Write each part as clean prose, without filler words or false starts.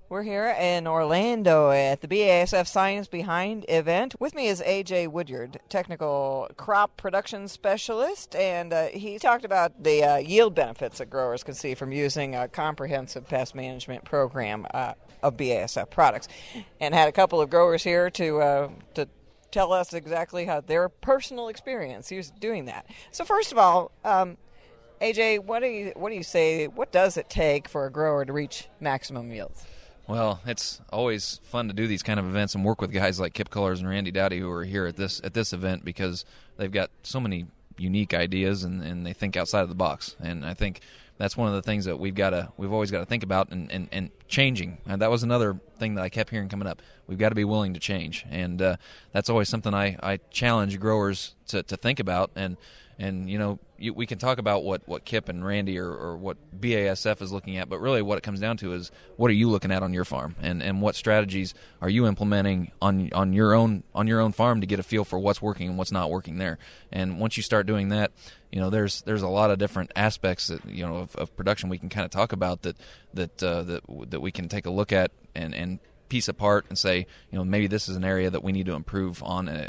We're here in Orlando at the BASF Science Behind event. With me is AJ Woodyard, technical crop production specialist, and he talked about the yield benefits that growers can see from using a comprehensive pest management program of BASF products, and had a couple of growers here to tell us exactly how their personal experience doing that. So first of all, AJ, what do you say? What does it take for a grower to reach maximum yields? Well, it's always fun to do these kind of events and work with guys like Kip Cullers and Randy Dowdy who are here at this event because they've got so many unique ideas and they think outside of the box. And I think that's one of the things that we've always got to think about and changing. And that was another thing that I kept hearing coming up. We've got to be willing to change, and that's always something I challenge growers to think about. And you know, we can talk about what Kip and Randy or what BASF is looking at, but really what it comes down to is what are you looking at on your farm, and what strategies are you implementing on your own farm to get a feel for what's working and what's not working there. And once you start doing that, you know, there's a lot of different aspects that, you know, of production we can kind of talk about that we can take a look at and piece apart and say, you know, maybe this is an area that we need to improve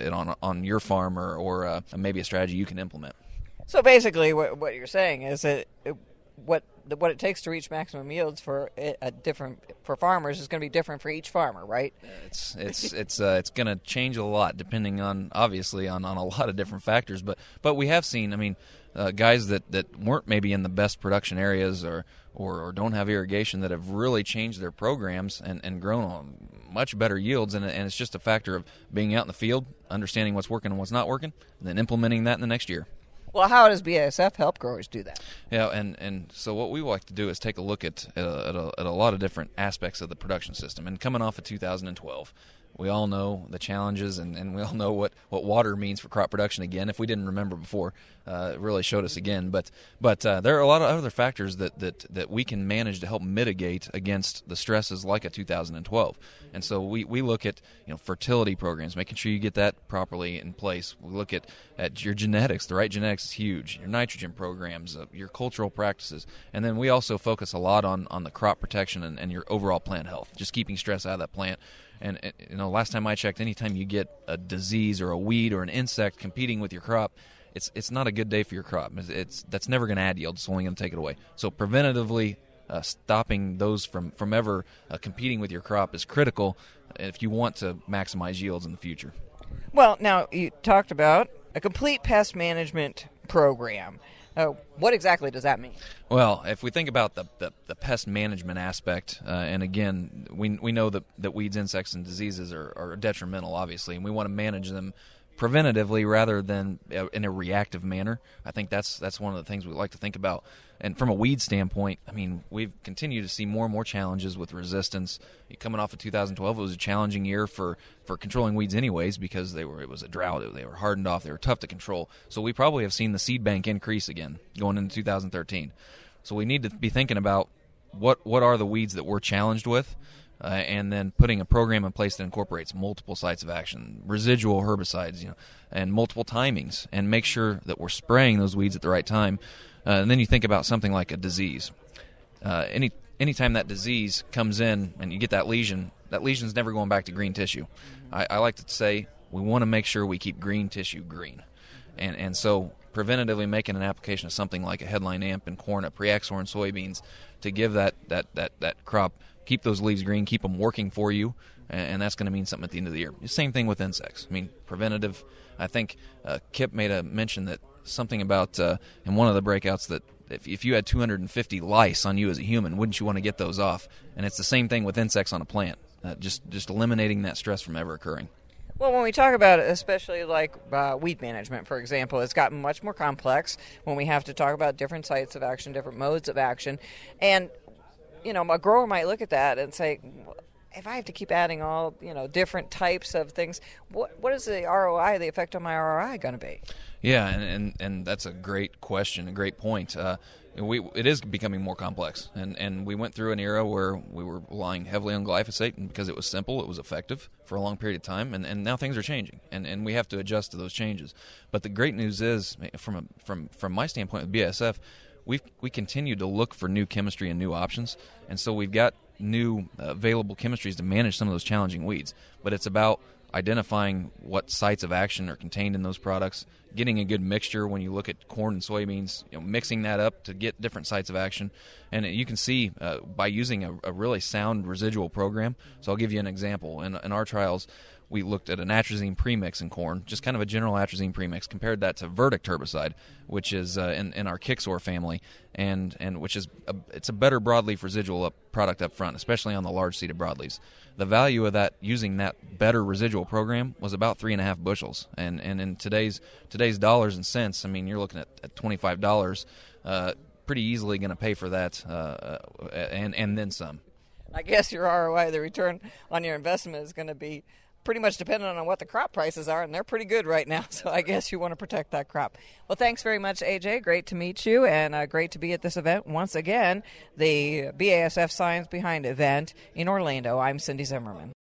on your farm or maybe a strategy you can implement. So basically, what you're saying is that what it takes to reach maximum yields for farmers is going to be different for each farmer, right? It's going to change a lot depending on obviously on a lot of different factors, but we have seen, I mean, guys that weren't maybe in the best production areas or don't have irrigation that have really changed their programs and grown on much better yields, and it's just a factor of being out in the field, understanding what's working and what's not working, and then implementing that in the next year. Well, how does BASF help growers do that? Yeah, and so what we like to do is take a look at a lot of different aspects of the production system. And coming off of 2012, we all know the challenges, and we all know what water means for crop production again. If we didn't remember before, it really showed us again. But there are a lot of other factors that we can manage to help mitigate against the stresses like a 2012. And so we look at, you know, fertility programs, making sure you get that properly in place. We look at your genetics. The right genetics is huge. Your nitrogen programs, your cultural practices. And then we also focus a lot on the crop protection and your overall plant health, just keeping stress out of that plant. And, you know, last time I checked, anytime you get a disease or a weed or an insect competing with your crop, it's not a good day for your crop. That's never going to add yield. It's only going to take it away. So preventatively stopping those from ever competing with your crop is critical if you want to maximize yields in the future. Well, now you talked about a complete pest management program. What exactly does that mean? Well, if we think about the pest management aspect, and again, we know that weeds, insects, and diseases are detrimental, obviously, and we want to manage them preventatively rather than in a reactive manner. I think that's one of the things we like to think about. And from a weed standpoint, I mean, we've continued to see more and more challenges with resistance. Coming off of 2012, it was a challenging year for controlling weeds anyways because it was a drought. They were hardened off. They were tough to control. So we probably have seen the seed bank increase again going into 2013. So we need to be thinking about what are the weeds that we're challenged with, and then putting a program in place that incorporates multiple sites of action, residual herbicides, you know, and multiple timings, and make sure that we're spraying those weeds at the right time. And then you think about something like a disease. Anytime that disease comes in and you get that lesion's never going back to green tissue. I like to say we want to make sure we keep green tissue green. And so preventatively making an application of something like a headline amp in corn, a Preaxor in soybeans, to give that crop, keep those leaves green, keep them working for you, and that's going to mean something at the end of the year. The same thing with insects. I mean, preventative. I think Kip made a mention that something about in one of the breakouts that if you had 250 lice on you as a human, wouldn't you want to get those off? And it's the same thing with insects on a plant, just eliminating that stress from ever occurring. Well, when we talk about it, especially like weed management, for example, it's gotten much more complex when we have to talk about different sites of action, different modes of action. And, you know, a grower might look at that and say, if I have to keep adding all, you know, different types of things, what is the ROI, the effect on my ROI going to be? Yeah, and that's a great question, a great point. It is becoming more complex, and we went through an era where we were relying heavily on glyphosate, and because it was simple, it was effective for a long period of time, and now things are changing, and we have to adjust to those changes. But the great news is, from my standpoint with BASF, we continue to look for new chemistry and new options, and so we've got new available chemistries to manage some of those challenging weeds. But it's about identifying what sites of action are contained in those products, getting a good mixture when you look at corn and soybeans, mixing that up to get different sites of action. And you can see by using a really sound residual program. So I'll give you an example. In our trials, we looked at an atrazine premix in corn, just kind of a general atrazine premix, compared that to Verdict herbicide, which is in our Kixor family, and which is it's a better broadleaf residual product up front, especially on the large seeded broadleaves. The value of that, using that better residual program, was about 3.5 bushels, and in today's dollars and cents, I mean, you're looking at $25, pretty easily going to pay for that, and then some. I guess your ROI, the return on your investment, is going to be pretty much dependent on what the crop prices are, and they're pretty good right now, so I guess you want to protect that crop. Well, thanks very much, AJ. Great to meet you, and great to be at this event once again, the BASF Science Behind event in Orlando. I'm Cindy Zimmerman.